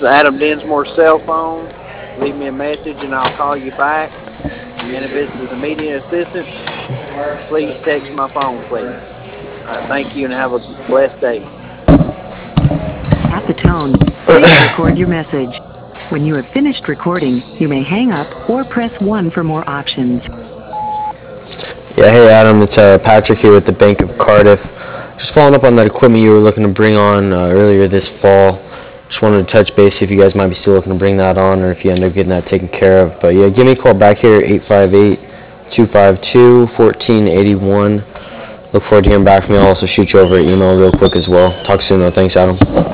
Adam Dinsmore's cell phone. Leave me a message and I'll call you back. And if it's an immediate assistance, please text my phone, please. Thank you and have a blessed day. At the tone, please record your message. When you have finished recording, you may hang up or press 1 for more options. Yeah, hey Adam, it's Patrick here with the Bank of Cardiff. Just following up on that equipment you were looking to bring on earlier this fall. Just wanted to touch base, see if you guys might be still looking to bring that on or if you end up getting that taken care of. But yeah, give me a call back here, 858-252-1481. Look forward to hearing back from you. I'll also shoot you over an email real quick as well. Talk soon though. Thanks, Adam.